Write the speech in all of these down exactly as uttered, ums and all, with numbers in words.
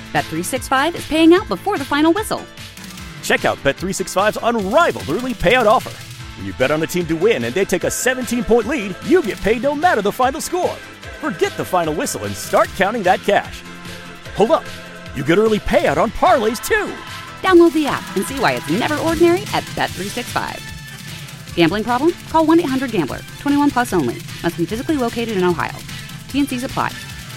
Bet three sixty-five is paying out before the final whistle. Check out Bet three sixty-five's unrivaled early payout offer. When you bet on a team to win and they take a seventeen-point lead, you get paid no matter the final score. Forget the final whistle and start counting that cash. Hold up. You get early payout on parlays, too. Download the app and see why it's never ordinary at Bet three sixty-five. Gambling problem? Call one eight hundred gambler. twenty-one plus only. Must be physically located in Ohio. T and C's apply.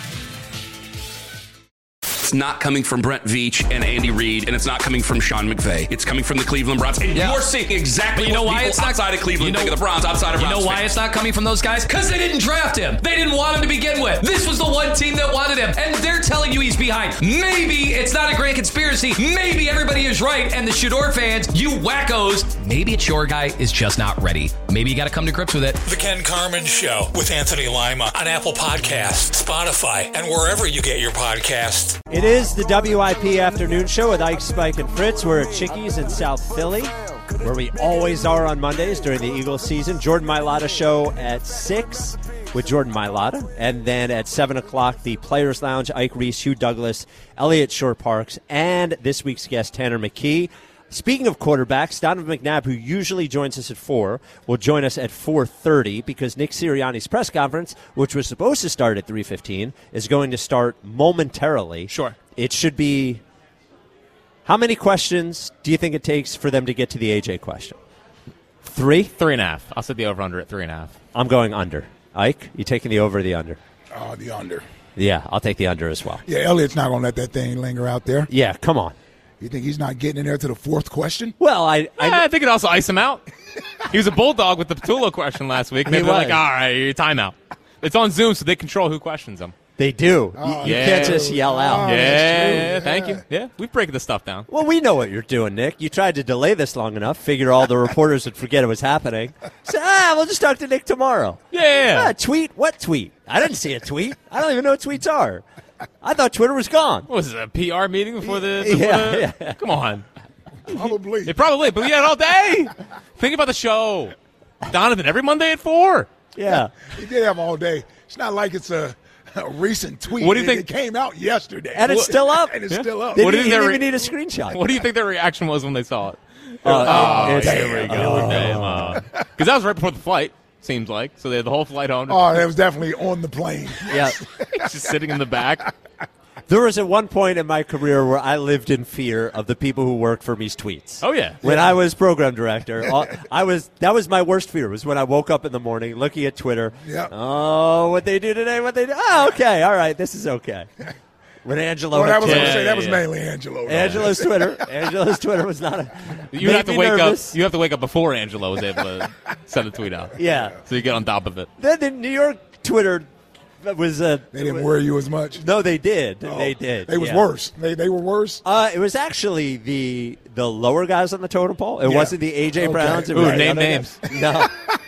It's not coming from Brent Veach and Andy Reid, and it's not coming from Sean McVay. It's coming from the Cleveland Browns. And yeah. you're seeing exactly you know what why people it's not, outside of Cleveland you know, think of the Browns, outside of You Browns know why fans. it's not coming from those guys? Because they didn't draft him. They didn't want him to begin with. This was the one team that wanted him, and they're telling you he's behind. Maybe it's not a grand conspiracy. Maybe everybody is right, and the Shador fans, you wackos, maybe it's your guy is just not ready. Maybe you got to come to grips with it. The Ken Carman Show with Anthony Lima on Apple Podcasts, Spotify, and wherever you get your podcasts. It is the W I P Afternoon Show with Ike, Spike, and Fritz. We're at Chickies in South Philly, where we always are on Mondays during the Eagles season. Jordan Mailata Show at six with Jordan Mailata. And then at seven o'clock, the Players Lounge, Ike Reese, Hugh Douglas, Elliott Shore-Parks, and this week's guest, Tanner McKee. Speaking of quarterbacks, Donovan McNabb, who usually joins us at four, will join us at four thirty because Nick Sirianni's press conference, which was supposed to start at three fifteen, is going to start momentarily. Sure. It should be – how many questions do you think it takes for them to get to the A J question? Three? Three and a half. I'll set the over-under at three and a half. I'm going under. Ike, you taking the over or the under? Oh, the under. Yeah, I'll take the under as well. Yeah, Elliott's not going to let that thing linger out there. Yeah, come on. You think he's not getting in there to the fourth question? Well, I I, yeah, I think it also ice him out. He was a bulldog with the Petulo question last week. Maybe they're like, all right, your timeout. It's on Zoom, so they control who questions them. They do. Oh, you yeah. can't just yell out. Oh, yeah, yeah, thank you. Yeah, we break this stuff down. Well, we know what you're doing, Nick. You tried to delay this long enough, figure all the reporters would forget it was happening. So, ah, we'll just talk to Nick tomorrow. Yeah. Ah, tweet? What tweet? I didn't see a tweet. I don't even know what tweets are. I thought Twitter was gone. What was it, a P R meeting before the... Before yeah, the yeah. Come on. Probably. Yeah, probably, but we had all day. Think about the show. Donovan, every Monday at four. Yeah. He did have all day. It's not like it's a, a recent tweet. What do you it, think? It came out yesterday. And it's still up. And it's Yeah. still up. They What do you didn't think even their need a screenshot. What do you think their reaction was when they saw it? Uh, Oh, it's- here we go. Because that was right before the flight, seems like. So they had the whole flight home. Oh, that was definitely on the plane. yeah. Just sitting in the back. There was at one point in my career where I lived in fear of the people who worked for me's tweets. Oh, yeah. When I was program director, all- I was that was my worst fear, was when I woke up in the morning looking at Twitter. Yep. Oh, what they do today, what they do. Oh, okay, all right, this is okay. When Angelo Well, that was, I had was Yeah, say, that was yeah. mainly Angelo. though. Angelo's Twitter. Angelo's Twitter was not a. You made have to me wake nervous. up. You have to wake up before Angelo was able to send a tweet out. Yeah. So you get on top of it. Then the New York Twitter was a. They didn't worry you as much. No, they did. Oh, they did. They was yeah. worse. They they were worse. Uh, it was actually the the lower guys on the totem pole. It Yeah. wasn't the A J Okay. Browns. It Ooh, was the name other names. guys. No.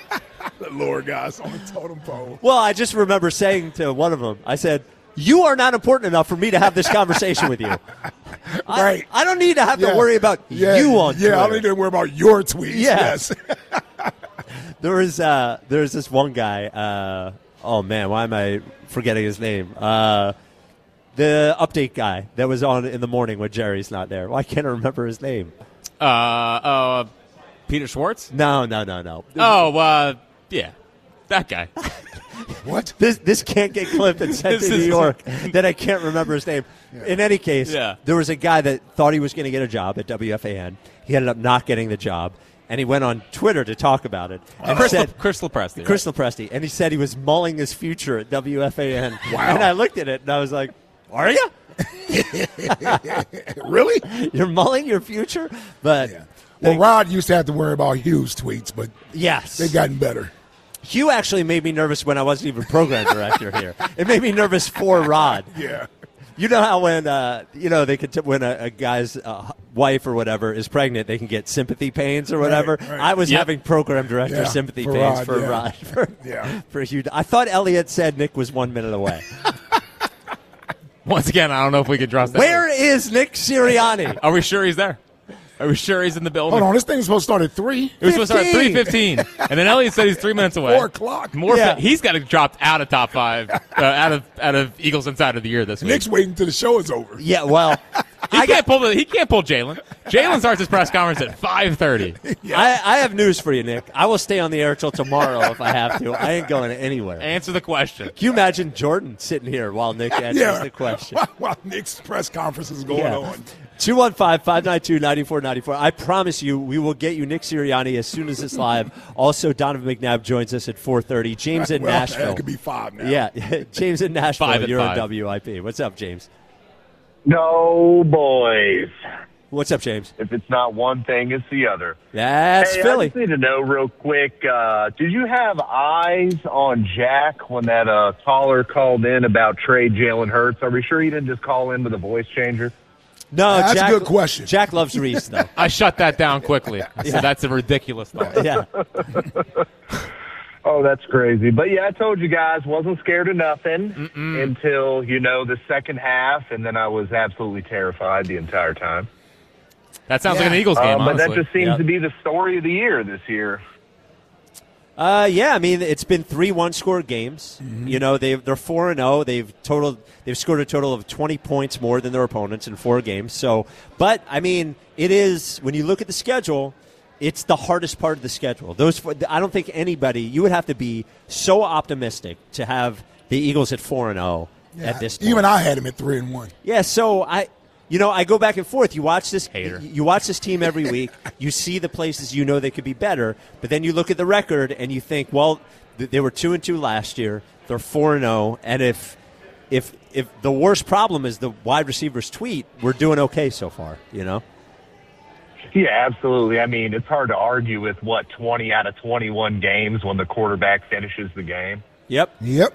The lower guys on the totem pole. Well, I just remember saying to one of them, I said, "You are not important enough for me to have this conversation with you. I, Right. I don't need to have Yeah. to worry about Yeah, you on Yeah, I don't Twitter." need to worry about your tweets. Yeah. Yes. There was uh, there was this one guy. Uh, oh man, why am I forgetting his name? Uh, the update guy that was on in the morning when Jerry's not there. Why can't I remember his name? Uh, uh, Peter Schwartz? No, no, no, no. Oh, uh, yeah. That guy. What? This this can't get clipped and sent This to New is- York that I can't remember his name. In any case, Yeah. there was a guy that thought he was going to get a job at W F A N. He ended up not getting the job, and he went on Twitter to talk about it. And Chris, said, Chris Lepresti. right? Chris Lepresti, and he said he was mulling his future at W F A N. Wow. And I looked at it, and I was like, are you? Really? You're mulling your future? But, Yeah. Well, Rod used to have to worry about Hugh's tweets, but yes. they've gotten better. Hugh actually made me nervous when I wasn't even program director here. It made me nervous for Rod. Yeah. You know how when uh, you know they could t- when a, a guy's uh, wife or whatever is pregnant, they can get sympathy pains or whatever. Right, right. I was Yep. having program director Yeah, sympathy for pains Rod, for yeah. Rod. For, Yeah. for Hugh. I thought Elliott said Nick was one minute away. Once again, I don't know if we can trust that. Where is Nick Sirianni? Are we sure he's there? Are we sure he's in the building? Hold on, this thing's supposed to start at three. It was supposed to start at three fifteen, and then Elliot said he's three minutes away. Four o'clock. More. Yeah. He's got to drop out of top five, uh, out of out of Eagles Inside of the Year this week. Nick's waiting until the show is over. Yeah, well, He I can't pull the. He can't pull Jalen. Jalen starts his press conference at five thirty. I, I have news for you, Nick. I will stay on the air till tomorrow if I have to. I ain't going anywhere. Answer the question. Can you imagine Jordan sitting here while Nick answers Yeah. the question? While, while Nick's press conference is going Yeah. on. two one five, five nine two, nine four nine four. I promise you, we will get you Nick Sirianni as soon as it's live. Also, Donovan McNabb joins us at four thirty. James in Well, Nashville. That could be five now. Yeah, James in Nashville. Five at You're on five. W I P. What's up, James? No, boys. What's up, James? If it's not one thing, it's the other. That's hey, Philly. I just need to know real quick, uh, did you have eyes on Jack when that uh, caller called in about trade Jalen Hurts? Are we sure he didn't just call in with a voice changer? No, That's a Jack, good question. Jack loves Reese, though. I shut that down quickly. I said that's a ridiculous thought. Yeah. Oh, that's crazy. But, yeah, I told you guys, wasn't scared of nothing Mm-mm. until, you know, the second half, and then I was absolutely terrified the entire time. That sounds Yeah. like an Eagles game, Uh, but honestly. that just seems Yep. to be the story of the year this year. Uh, yeah, I mean it's been three one-score games. Mm-hmm. You know they they're four and zero. They've total they've scored a total of twenty points more than their opponents in four games. So, but I mean it is when you look at the schedule, it's the hardest part of the schedule. Those four, I don't think anybody you would have to be so optimistic to have the Eagles at four and zero at this point. Even I had him at three and one. Yeah, so I, you know, I go back and forth. You watch this, Hater. you watch this team every week. You see the places you know they could be better, but then you look at the record and you think, well, th- they were two and two last year. They're four and zero, and if, if, if the worst problem is the wide receivers tweet, we're doing okay so far. You know. Yeah, absolutely. I mean, it's hard to argue with, what, twenty out of twenty-one games when the quarterback finishes the game. Yep. Yep.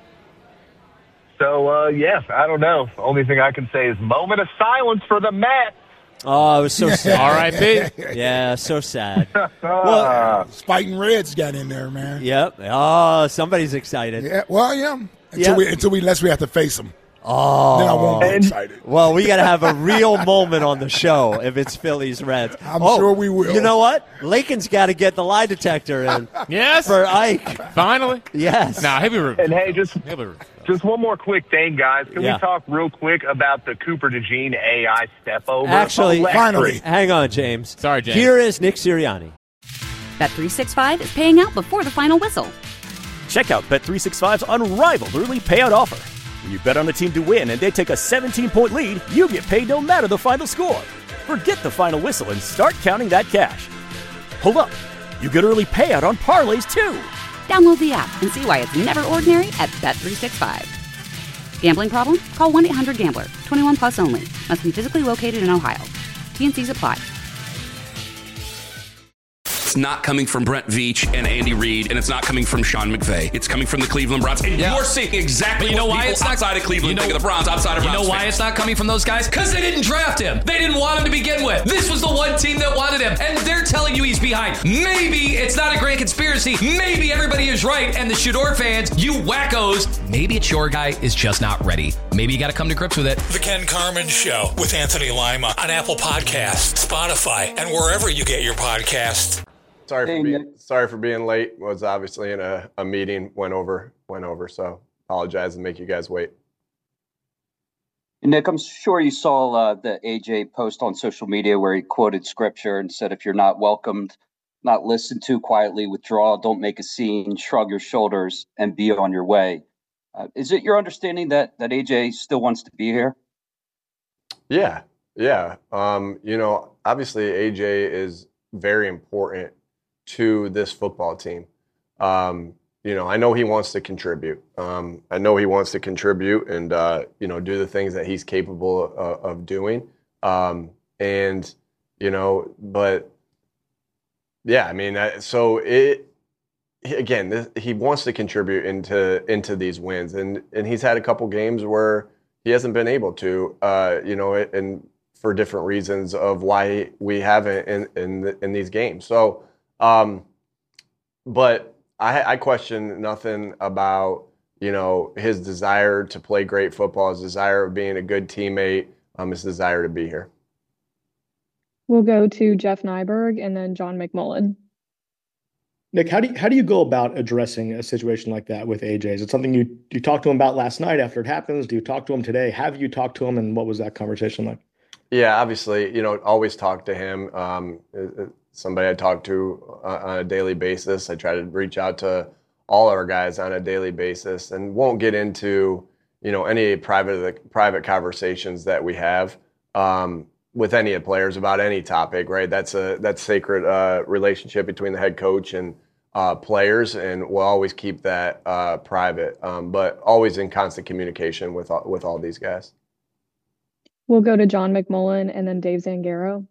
So, uh, yes, I don't know. The only thing I can say is moment of silence for the Mets. Oh, it was so sad. R I P Yeah, so sad. Uh, Fighting Reds got in there, man. Yep. Oh, somebody's excited. Yeah, well, yeah. Until Yeah. we, until we, unless we have to face them. Oh. Then I won't be And- excited. Well, we got to have a real moment on the show if it's Phillies Reds. I'm Oh, sure we will. You know what? Lakin's got to get the lie detector in Yes. for Ike. Finally. Yes. Now, he'll be rude. and, hey, just He'll be rude. just one more quick thing, guys. Can Yeah. we talk real quick about the Cooper DeJean A I step over? Actually, Electric. Finally. Hang on, James. Sorry, James. Here is Nick Sirianni. Bet three sixty-five is paying out before the final whistle. Check out Bet three sixty-five's unrivaled early payout offer. When you bet on a team to win and they take a seventeen-point lead, you get paid no matter the final score. Forget the final whistle and start counting that cash. Hold up. You get early payout on parlays, too. Download the app and see why it's never ordinary at Bet three sixty-five. Gambling problem? Call one eight hundred gambler. twenty-one plus only. Must be physically located in Ohio. T N Cs apply. It's not coming from Brent Veach and Andy Reid, and it's not coming from Sean McVay. It's coming from the Cleveland Browns. And Yeah. you're seeing exactly But you know what why people it's not outside of Cleveland you know, think of the Browns, outside of You Browns know why fans. it's not coming from those guys? Because they didn't draft him. They didn't want him to begin with. This was the one team that wanted him, and they're telling you he's behind. Maybe it's not a grand conspiracy. Maybe everybody is right, and the Shador fans, you wackos, maybe it's your guy is just not ready. Maybe you got to come to grips with it. The Ken Carmen Show with Anthony Lima on Apple Podcasts, Spotify, and wherever you get your podcasts. Sorry Hey, for being Nick. sorry for being late. Was obviously in a, a meeting. Went over went over. So apologize and make you guys wait. Nick, I'm sure you saw uh, the A J post on social media where he quoted scripture and said, if you're not welcomed, not listened to, quietly withdraw, don't make a scene, shrug your shoulders, and be on your way. Uh, is it your understanding that, that A J still wants to be here? Yeah, yeah. Um, you know, obviously A J is very important to this football team. Um, you know, I know he wants to contribute. Um, I know he wants to contribute and, uh, you know, do the things that he's capable of, of doing. Um, and, you know, but yeah, I mean, I- so it, again, this, he wants to contribute into, into these wins. And, and he's had a couple games where he hasn't been able to, uh, you know, and for different reasons of why we haven't in, in, the, in these games. So, Um, but I, I question nothing about, you know, his desire to play great football, his desire of being a good teammate, um, his desire to be here. We'll go to Jeff Nyberg and then John McMullen. Nick, how do you, how do you go about addressing a situation like that with A J? Is it something you you talked to him about last night after it happens? Do you talk to him today? Have you talked to him, and what was that conversation like? Yeah, obviously, you know, always talk to him. Um, somebody I talk to on a daily basis. I try to reach out to all our guys on a daily basis, and won't get into, you know, any private private conversations that we have um, with any of the players about any topic. Right? That's a that's sacred uh, relationship between the head coach and Uh, players, and we'll always keep that uh, private, um, but always in constant communication with all, with all these guys. We'll go to John McMullen and then Dave Zangaro.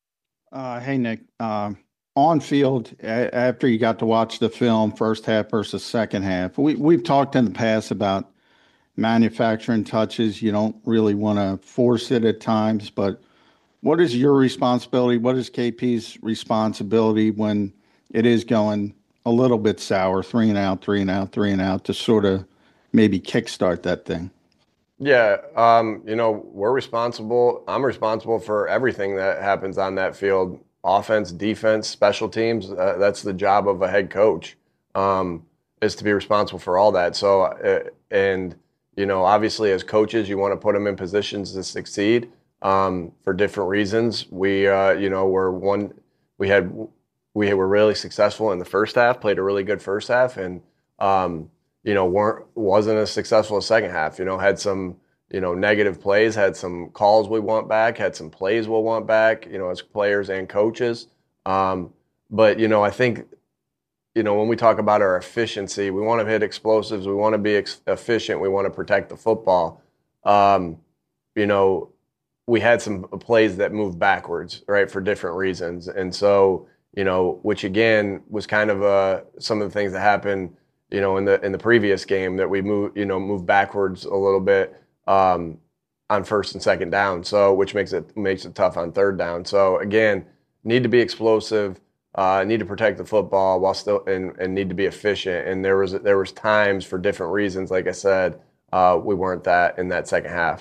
Uh, hey, Nick. Uh, on field, a- after you got to watch the film, first half versus second half, we, we've talked in the past about manufacturing touches. You don't really want to force it at times, but what is your responsibility? What is K P's responsibility when it is going a little bit sour, three and out, three and out, three and out, to sort of maybe kickstart that thing? Yeah, um, you know, we're responsible. I'm responsible for everything that happens on that field, offense, defense, special teams. Uh, that's the job of a head coach, um, is to be responsible for all that. So, uh, and, you know, obviously as coaches, you want to put them in positions to succeed um, for different reasons. We, uh, you know, we're one, we had, we were really successful in the first half, played a really good first half, and um, you know, weren't wasn't as successful as second half. You know, had some you know negative plays, had some calls we want back, had some plays we'll want back. You know, as players and coaches. Um, but you know, I think you know when we talk about our efficiency, we want to hit explosives, we want to be ex- efficient, we want to protect the football. Um, you know, we had some plays that moved backwards, right, for different reasons, and so. You know, which again was kind of uh, some of the things that happened, you know, in the in the previous game that we moved, you know, moved backwards a little bit um, on first and second down. So, which makes it makes it tough on third down. So again, need to be explosive, uh, need to protect the football while still and, and need to be efficient. And there was there was times for different reasons, like I said, uh, we weren't that in that second half.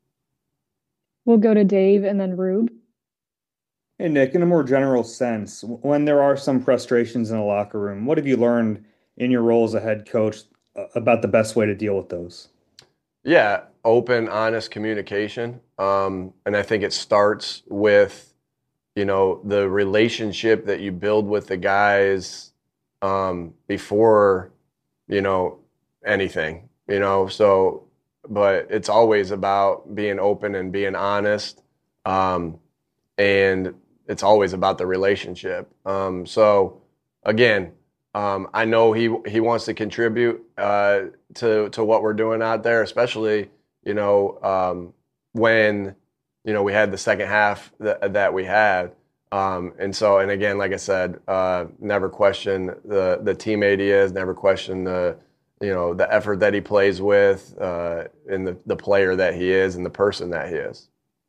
We'll go to Dave and then Rube. Hey, Nick, in a more general sense, when there are some frustrations in a locker room, what have you learned in your role as a head coach about the best way to deal with those? Yeah, open, honest communication. Um, and I think it starts with, you know, the relationship that you build with the guys um, before, you know, anything, you know. So, but it's always about being open and being honest. Um, and it's always about the relationship. Um, so, again, um, I know he he wants to contribute uh, to to what we're doing out there, especially you know um, when you know we had the second half that, that we had, um, and so and again, like I said, uh, never question the the teammate he is, never question the you know the effort that he plays with, uh, and the the player that he is, and the person that he is.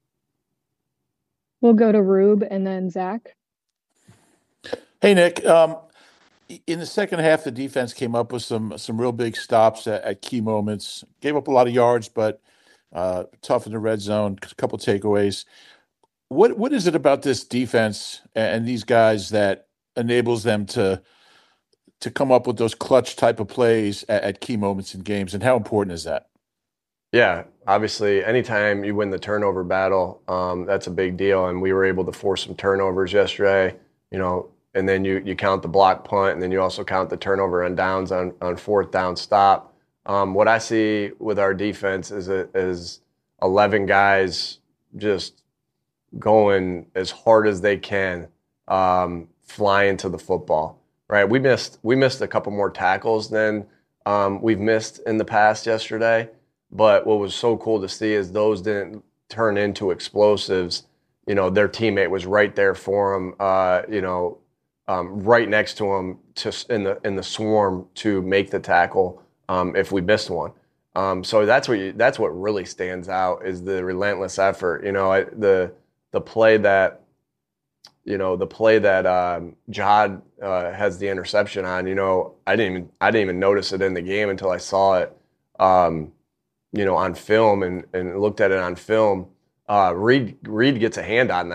We'll go to Rube and then Zach. Hey, Nick. Um, in the second half, the defense came up with some some real big stops at, at key moments. Gave up a lot of yards, but uh, tough in the red zone. A couple takeaways. What what is it about this defense and these guys that enables them to to come up with those clutch type of plays at, at key moments in games? And how important is that? Yeah, obviously, anytime you win the turnover battle, um, that's a big deal. And we were able to force some turnovers yesterday, you know, and then you, you count the block punt, and then you also count the turnover on downs on, on fourth down stop. Um, what I see with our defense is, a, is eleven guys just going as hard as they can, um, flying to the football, right? We missed, we missed a couple more tackles than um, we've missed in the past yesterday. But what was so cool to see is those didn't turn into explosives. You know, their teammate was right there for them, uh, you know, um, right next to him to, in the in the swarm to make the tackle um, if we missed one. Um, so that's what you, that's what really stands out is the relentless effort. You know, I, the the play that, you know, the play that um, Jihad uh, has the interception on. You know, I didn't even I didn't even notice it in the game until I saw it. Um, you know, on film and, and looked at it on film, uh, Reed Reed gets a hand on that,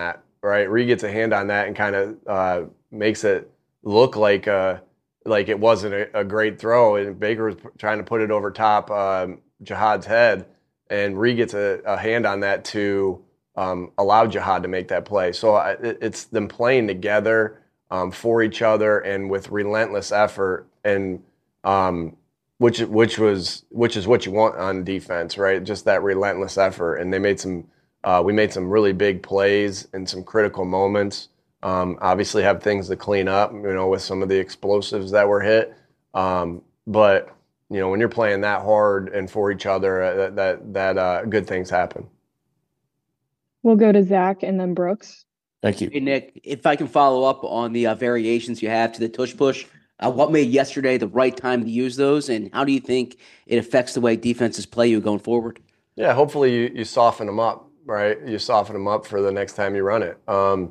right? Reed gets a hand on that and kind of uh, makes it look like a, like it wasn't a, a great throw, and Baker was trying to put it over top um, Jihad's head, and Reed gets a, a hand on that to um, allow Jihad to make that play. So I, it, it's them playing together um, for each other and with relentless effort, and um, which which was which is what you want on defense, right? Just that relentless effort, and they made some. Uh, we made some really big plays in some critical moments. Um, obviously, have things to clean up, you know, with some of the explosives that were hit. Um, but you know, when you're playing that hard and for each other, uh, that that, that uh, good things happen. We'll go to Zach and then Brooks. Thank you. Hey, Nick, if I can follow up on the uh, variations you have to the tush push, uh, what made yesterday the right time to use those, and how do you think it affects the way defenses play you going forward? Yeah, hopefully you, you soften them up, right? You soften them up for the next time you run it. Um,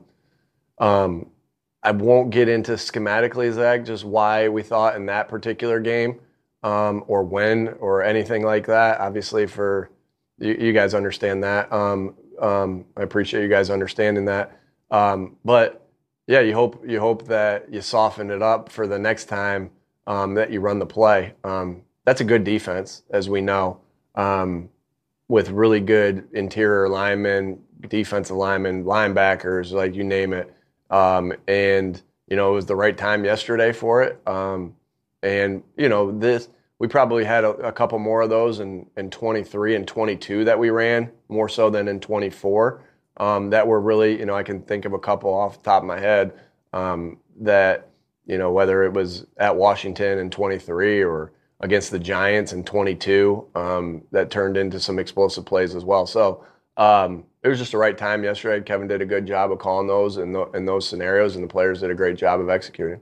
um, I won't get into schematically, Zach, just why we thought in that particular game um, or when or anything like that. Obviously, for you, you guys understand that. Um, um, I appreciate you guys understanding that. Um, but yeah, you hope you hope that you soften it up for the next time um, that you run the play. Um, that's a good defense, as we know, um, with really good interior linemen, defensive linemen, linebackers, like you name it. Um, and you know, it was the right time yesterday for it. Um, and you know, this we probably had a, a couple more of those in, in twenty-three and twenty-two that we ran, more so than in twenty-four. Um, that were really, you know, I can think of a couple off the top of my head um, that, you know, whether it was at Washington in twenty-three or against the Giants in twenty-two, um, that turned into some explosive plays as well. So um, it was just the right time yesterday. Kevin did a good job of calling those in, the, in those scenarios, and the players did a great job of executing.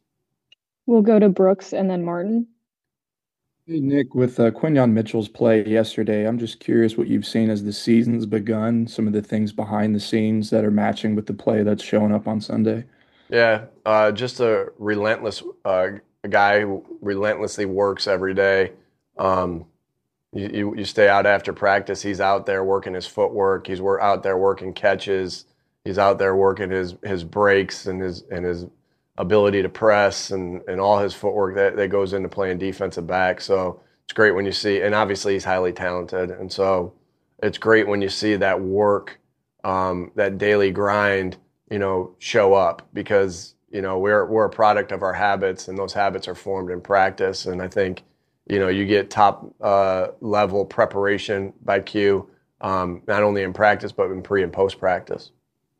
We'll go to Brooks and then Martin. Hey, Nick, with uh, Quinyon Mitchell's play yesterday, I'm just curious what you've seen as the season's begun, some of the things behind the scenes that are matching with the play that's showing up on Sunday. Yeah, uh, just a relentless uh, a guy who relentlessly works every day. Um, you, you, you stay out after practice, he's out there working his footwork, he's wor- out there working catches, he's out there working his, his breaks and his and his ability to press and, and all his footwork that, that goes into playing defensive back. So it's great when you see, and obviously he's highly talented. And so it's great when you see that work, um, that daily grind, you know, show up because, you know, we're, we're a product of our habits, and those habits are formed in practice. And I think, you know, you get top uh, level preparation by Q, um, not only in practice, but in pre and post practice.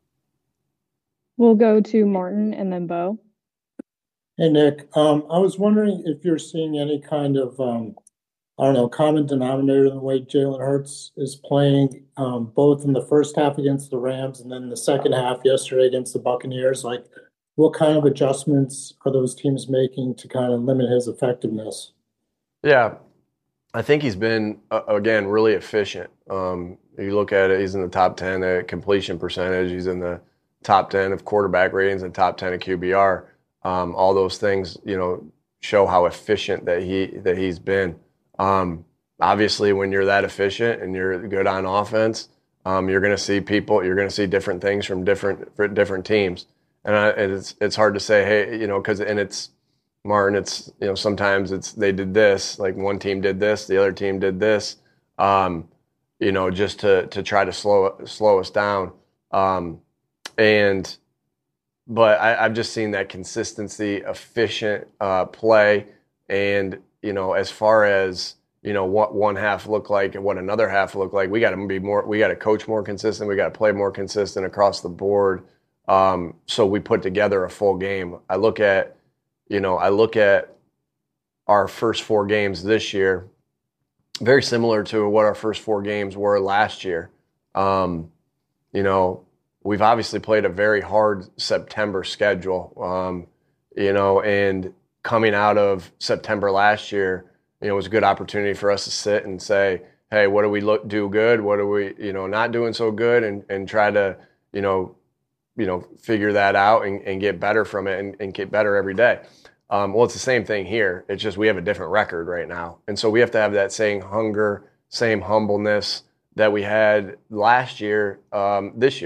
We'll go to Martin and then Bo. Hey, Nick. Um, I was wondering if you're seeing any kind of, um, I don't know, common denominator in the way Jalen Hurts is playing, um, both in the first half against the Rams and then the second half yesterday against the Buccaneers. Like, what kind of adjustments are those teams making to kind of limit his effectiveness? Yeah, I think he's been, uh, again, really efficient. Um, you look at it, he's in the top ten at completion percentage. He's in the top ten of quarterback ratings and top ten of Q B R. Um, all those things, you know, show how efficient that he that he's been. Um, obviously, when you're that efficient and you're good on offense, um, you're going to see people. You're going to see different things from different for different teams, and, I, and it's it's hard to say, hey, you know, because and it's Martin. It's you know sometimes it's they did this, like one team did this, the other team did this, um, you know, just to to try to slow slow us down, um, and. But I, I've just seen that consistency, efficient uh, play, and you know, as far as you know, what one half looked like and what another half looked like, we got to be more. We got to coach more consistent. We got to play more consistent across the board. Um, so we put together a full game. I look at, you know, I look at our first four games this year, very similar to what our first four games were last year. Um, you know. We've obviously played a very hard September schedule, um, you know, and coming out of September last year, you know, it was a good opportunity for us to sit and say, hey, what do we look do good? What are we, you know, not doing so good, and, and try to, you know, you know, figure that out and, and get better from it and, and get better every day. Um, well, it's the same thing here. It's just we have a different record right now. And so we have to have that same hunger, same humbleness that we had last year, um, this year.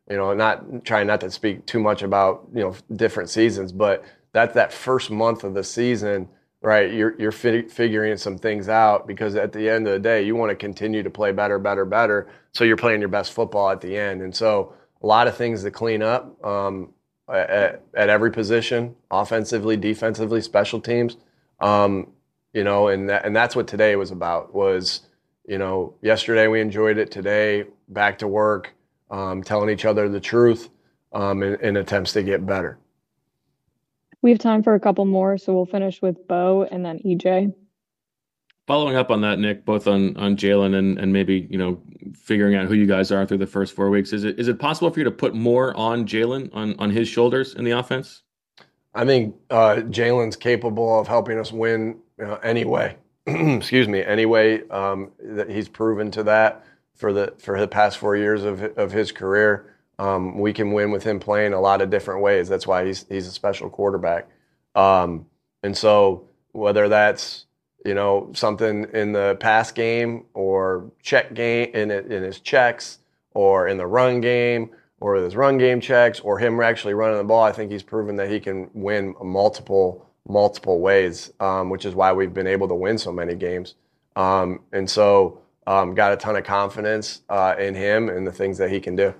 you know, not trying not to speak too much about, you know, different seasons, but that's that first month of the season, right? You're you're fi- figuring some things out, because at the end of the day, you want to continue to play better, better, better. So you're playing your best football at the end. And so a lot of things to clean up um, at, at every position, offensively, defensively, special teams. Um, you know, and that, and that's what today was about. Was, you know, yesterday we enjoyed it. Today, back to work. Um, telling each other the truth um, in, in attempts to get better. We have time for a couple more, so we'll finish with Bo and then E J. Following up on that, Nick, both on on Jalen and, and maybe, you know, figuring out who you guys are through the first four weeks, is it is it possible for you to put more on Jalen, on, on his shoulders in the offense? I think uh, Jalen's capable of helping us win you know, anyway. Excuse me, anyway. Um, that he's proven to that. For the for the past four years of of his career, um, we can win with him playing a lot of different ways. That's why he's he's a special quarterback. Um, and so whether that's you know something in the pass game or check game in it, in his checks, or in the run game, or his run game checks, or him actually running the ball, I think he's proven that he can win multiple multiple ways, um, which is why we've been able to win so many games. Um, and so. Um, got a ton of confidence uh, in him and the things that he can do.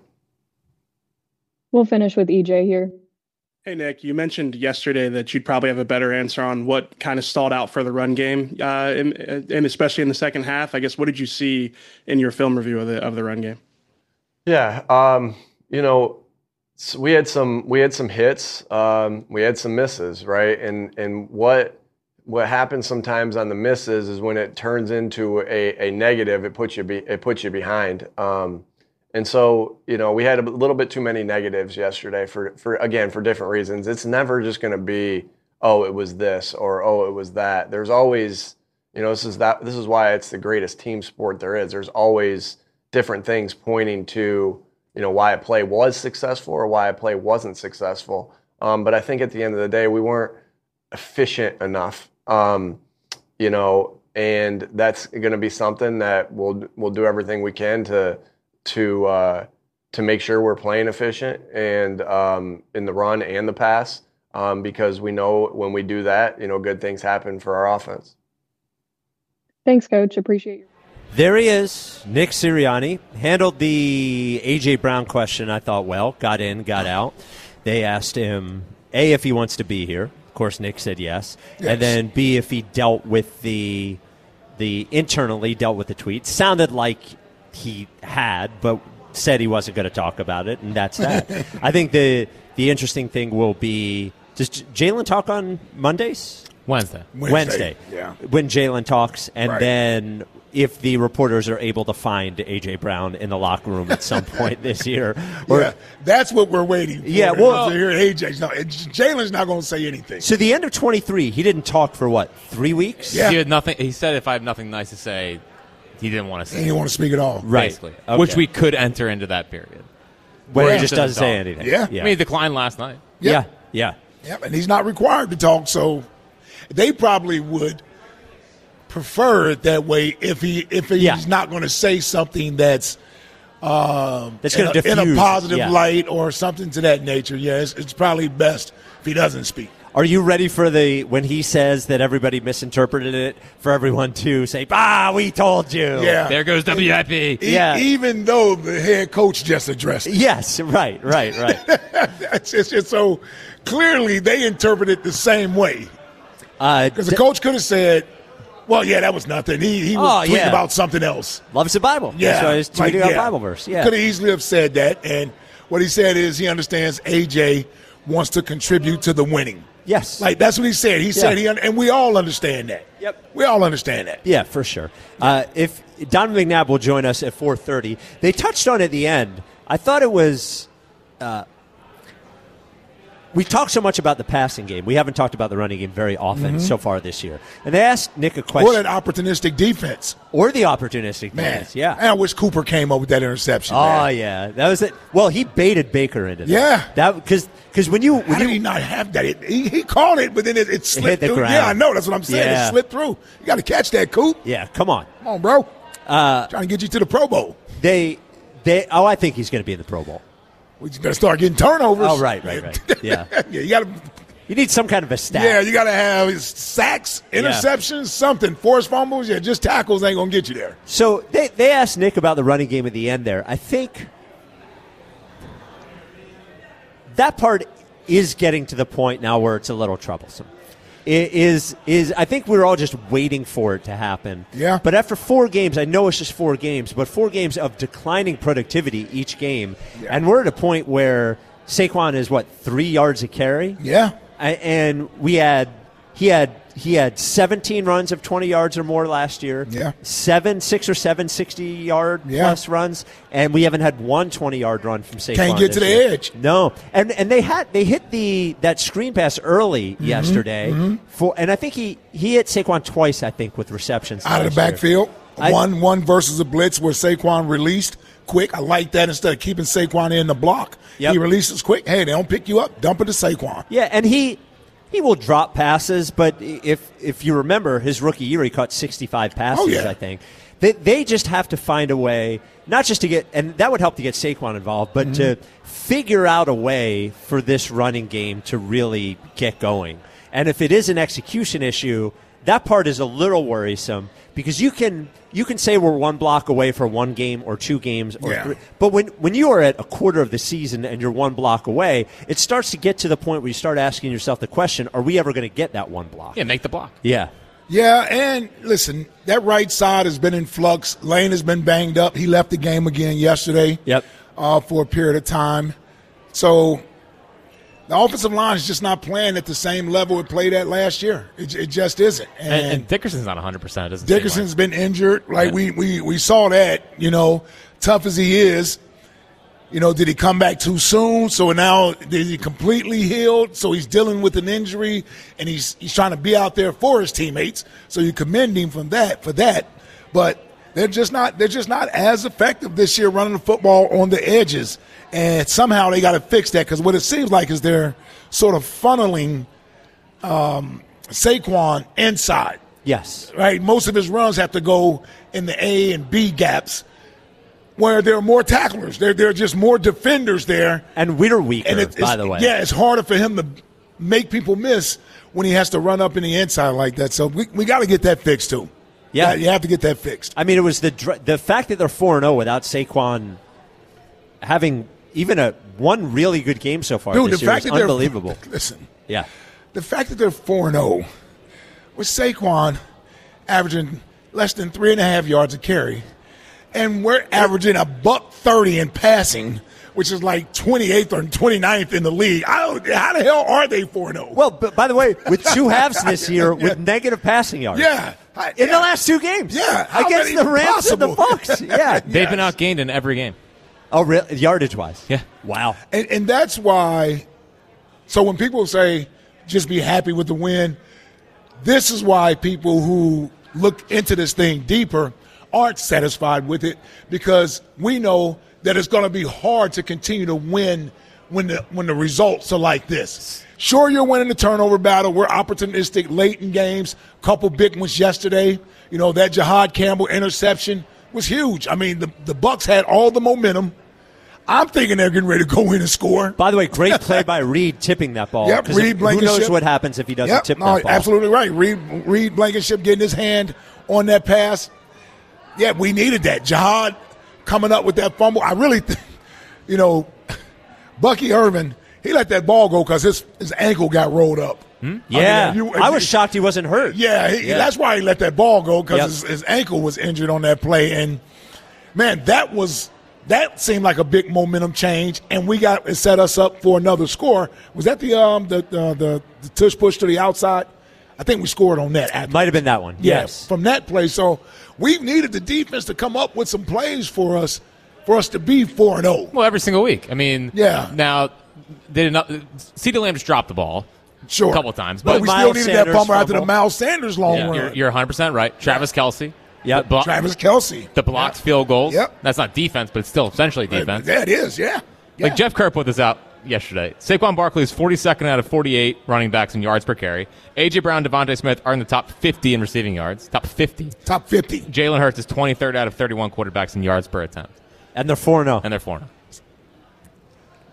We'll finish with E J here. Hey, Nick, you mentioned yesterday that you'd probably have a better answer on what kind of stalled out for the run game, uh, and, and especially in the second half. I guess, what did you see in your film review of the of the run game? Yeah, um, you know, so we had some we had some hits, um, we had some misses, right? And and what what happens sometimes on the misses is when it turns into a, a negative, it puts you be, it puts you behind. Um, and so, you know, we had a little bit too many negatives yesterday for, for again, for different reasons. It's never just going to be, oh, it was this, or, oh, it was that. There's always, you know, this is that, this is why it's the greatest team sport there is. There's always different things pointing to, you know, why a play was successful or why a play wasn't successful. Um, but I think at the end of the day, we weren't efficient enough. Um, you know, and that's going to be something that we'll we'll do everything we can to to uh, to make sure we're playing efficient and um, in the run and the pass, um, because we know when we do that, you know, good things happen for our offense. Thanks, Coach. Appreciate you. There he is, Nick Sirianni. Handled the A J Brown question, I thought, well, got in, got out. They asked him, A, if he wants to be here. Of course, Nick said yes. yes. And then B, if he dealt with the the internally dealt with the tweet. Sounded like he had, but said he wasn't going to talk about it, and that's that. I think the the interesting thing will be, does Jalen talk on Mondays? Wednesday. Wednesday. Wednesday. Yeah. When Jalen talks, and right. then if the reporters are able to find A J Brown in the locker room at some point this year. Or, yeah, that's what we're waiting for. Yeah, well, to hear A J. No, Jalen's not going to say anything. So the end of twenty-three, he didn't talk for what, three weeks? Yeah. He had nothing. He said if I have nothing nice to say, he didn't want to say. He didn't want to speak at all. Right. Basically. Okay. Which we could enter into that period. Where Where he just doesn't, doesn't say anything. Yeah. yeah. I mean, he declined last night. Yeah. Yeah. Yeah. yeah. And he's not required to talk, so they probably would prefer it that way if he if he's yeah. not going to say something that's um that's going to in a positive yeah. light or something to that nature. Yeah, it's, it's probably best if he doesn't speak. Are you ready for the when he says that everybody misinterpreted it, for everyone to say, "Ah, we told you." Yeah, there goes W I P. E- yeah, even though the head coach just addressed it. Yes, right, right, right. it's, just, it's so clearly they interpret it the same way. Because uh, the coach could have said, well, yeah, that was nothing. He he was oh, tweeting yeah. about something else. Loves the Bible. Yeah. That's why he's tweeting like, about yeah. Bible verse. Yeah. Could have easily have said that. And what he said is he understands A J wants to contribute to the winning. Yes. Like, that's what he said. He yeah. said he, and we all understand that. Yep. We all understand that. Yeah, for sure. Uh, if Don McNabb will join us at four thirty. They touched on it at the end. I thought it was uh, – we talked so much about the passing game. We haven't talked about the running game very often mm-hmm. so far this year. And they asked Nick a question. Or that opportunistic defense. Or the opportunistic man, defense, yeah. I wish Cooper came up with that interception. Oh, man. yeah. That was it. Well, he baited Baker into that. Yeah. That Because because when you when How you, did he not have that? It, he, he caught it, but then it, it slipped it hit the through. ground. Yeah, I know. That's what I'm saying. Yeah. It slipped through. You got to catch that, Coop. Yeah, come on. Come on, bro. Uh, Trying to get you to the Pro Bowl. They, they. Oh, I think he's going to be in the Pro Bowl. we better start getting turnovers. Oh, right, right, right. Yeah. yeah, you got to. You need some kind of a stat. Yeah, you got to have sacks, interceptions, yeah. something. Forced fumbles, yeah, just tackles ain't going to get you there. So they, they asked Nick about the running game at the end there. I think that part is getting to the point now where it's a little troublesome. It is is I think we're all just waiting for it to happen. Yeah. But after four games, I know it's just four games, but four games of declining productivity each game, yeah. and we're at a point where Saquon is, what, three yards a carry? Yeah. And we had he had he had seventeen runs of twenty yards or more last year. Yeah. Seven, six or seven sixty-yard yeah. plus runs, and we haven't had one twenty-yard run from Saquon. Can't get to the year. edge. No, and and they had they hit the that screen pass early mm-hmm. yesterday, mm-hmm. for and I think he he hit Saquon twice. I think with receptions out of the backfield. I, one one versus a blitz where Saquon released quick. I like that instead of keeping Saquon in the block. Yep. He releases quick. Hey, they don't pick you up. Dump it to Saquon. Yeah, and he he will drop passes, but if if you remember his rookie year, he caught sixty-five passes, oh, yeah. I think. They, they just have to find a way, not just to get, and that would help to get Saquon involved, but mm-hmm. to figure out a way for this running game to really get going. And if it is an execution issue, that part is a little worrisome because you can you can say we're one block away for one game or two games or yeah. three. But when, when you are at a quarter of the season and you're one block away, it starts to get to the point where you start asking yourself the question, are we ever going to get that one block? Yeah, make the block. Yeah. Yeah, and listen, that right side has been in flux. Lane has been banged up. He left the game again yesterday yep. uh, for a period of time. So the offensive line is just not playing at the same level it played at last year. It, it just isn't. And, and, and Dickerson's not one hundred percent. It doesn't Dickerson's like. been injured. Like yeah. we, we, we saw that, you know, tough as he is. You know, did he come back too soon? So now is he completely healed? So he's dealing with an injury, and he's he's trying to be out there for his teammates. So you commend him from that for that. But they're just not they're just not as effective this year running the football on the edges. And somehow they got to fix that because what it seems like is they're sort of funneling um, Saquon inside. Yes. Right. Most of his runs have to go in the A and B gaps, where there are more tacklers. There, there are just more defenders there. And we're weaker, and it, by the way. Yeah, it's harder for him to make people miss when he has to run up in the inside like that. So we we got to get that fixed, too. Yeah. You have to get that fixed. I mean, it was the the fact that they're four and oh without Saquon having even a one really good game so far Dude, this the year fact is that unbelievable. Listen. Yeah. The fact that they're four and oh with Saquon averaging less than three and a half yards a carry, and we're averaging a buck thirty in passing, which is like twenty-eighth or twenty-ninth in the league. I don't, how the hell are they four and oh? Well, but by the way, with two halves this year yeah. with negative passing yards. Yeah. I, in yeah. the last two games. Yeah. How against the Rams possible? And the Bucs. Yeah. They've yes. been outgained in every game. Oh, really? Yardage-wise? Yeah. Wow. And, and that's why, so when people say just be happy with the win, this is why people who look into this thing deeper aren't satisfied with it, because we know that it's going to be hard to continue to win when the when the results are like this. Sure, you're winning the turnover battle. We're opportunistic late in games. Couple big ones yesterday. You know, that Jahad Campbell interception was huge. I mean, the, the Bucs had all the momentum. I'm thinking they're getting ready to go in and score. By the way, great play by Reed tipping that ball. Yep, Reed Blankenship. Who knows what happens if he doesn't yep, tip no, that ball. Absolutely right. Reed, Reed Blankenship getting his hand on that pass. Yeah, we needed that. Jahad coming up with that fumble. I really think, you know, Bucky Irvin, he let that ball go because his, his ankle got rolled up. Hmm? Yeah. I, mean, you, I was shocked he wasn't hurt. Yeah, he, yeah. that's why he let that ball go, because yep. his, his ankle was injured on that play. And, man, that was that seemed like a big momentum change, and we got it set us up for another score. Was that the um the the, the, the tush push to the outside? I think we scored on that. After. Might have been that one. Yeah, yes. From that play. So we needed the defense to come up with some plays for us for us to be four and zero. Well, every single week. I mean, yeah. Now, they did not. CeeDee Lamb just dropped the ball. Sure. A couple of times. But, but we Miles still needed Sanders that bumper after fumble. the Miles Sanders long yeah, run. You're, you're one hundred percent right. Travis yeah. Kelce. Yeah, blo- Travis Kelce. The blocks yep. field goals. Yep. That's not defense, but it's still essentially defense. Yeah, it is, yeah. yeah. Like Jeff Kerr put this out yesterday. Saquon Barkley is forty-second out of forty-eight running backs in yards per carry. A J. Brown, Devontae Smith are in the top fifty in receiving yards. Top fifty. Top fifty. Jalen Hurts is twenty-third out of thirty-one quarterbacks in yards per attempt. And they're four and oh. And they're four and oh.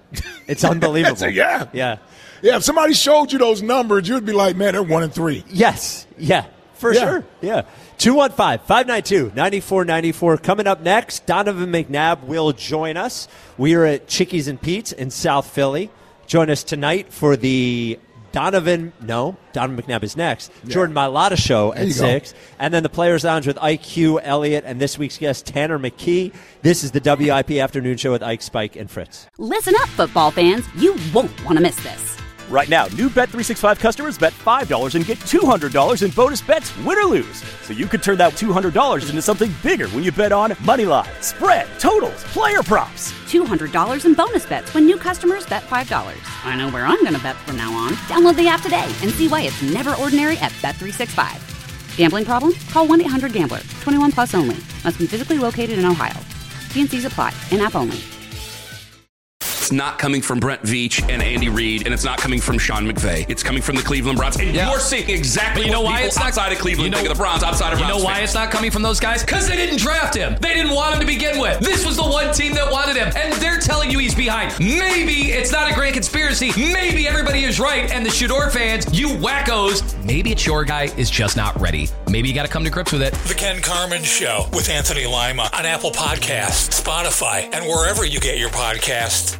It's unbelievable. So, yeah. Yeah. Yeah, if somebody showed you those numbers, you'd be like, man, they're one and three. Yes. Yeah. For Yeah. sure. Yeah. two one five, five nine two, nine four nine four. Coming up next, Donovan McNabb will join us. We are at Chickies and Pete's in South Philly. Join us tonight for the Donovan, no, Donovan McNabb is next. Yeah. Jordan Mailata show There at you go. six. And then the Players Lounge with I Q, Elliott, and this week's guest, Tanner McKee. This is the W I P Afternoon Show with Ike, Spike, and Fritz. Listen up, football fans. You won't want to miss this. Right now, new Bet three sixty-five customers bet five dollars and get two hundred dollars in bonus bets, win or lose. So you could turn that two hundred dollars into something bigger when you bet on money line, spread, totals, player props. two hundred dollars in bonus bets when new customers bet five dollars. I know where I'm going to bet from now on. Download the app today and see why it's never ordinary at Bet three sixty-five. Gambling problem? Call one eight hundred gambler. twenty-one plus only. Must be physically located in Ohio. T N Cs apply. In-app only. It's not coming from Brent Veach and Andy Reid, and it's not coming from Sean McVay. It's coming from the Cleveland Browns. And Yeah. you're seeing exactly But you know what why people it's not outside of Cleveland you know, think of the Browns, outside of You Browns know why fans. it's not coming from those guys? Because they didn't draft him. They didn't want him to begin with. This was the one team that wanted him, and they're telling you he's behind. Maybe it's not a grand conspiracy. Maybe everybody is right, and the Shador fans, you wackos, maybe it's your guy is just not ready. Maybe you got to come to grips with it. The Ken Carmen Show with Anthony Lima on Apple Podcasts, Spotify, and wherever you get your podcasts.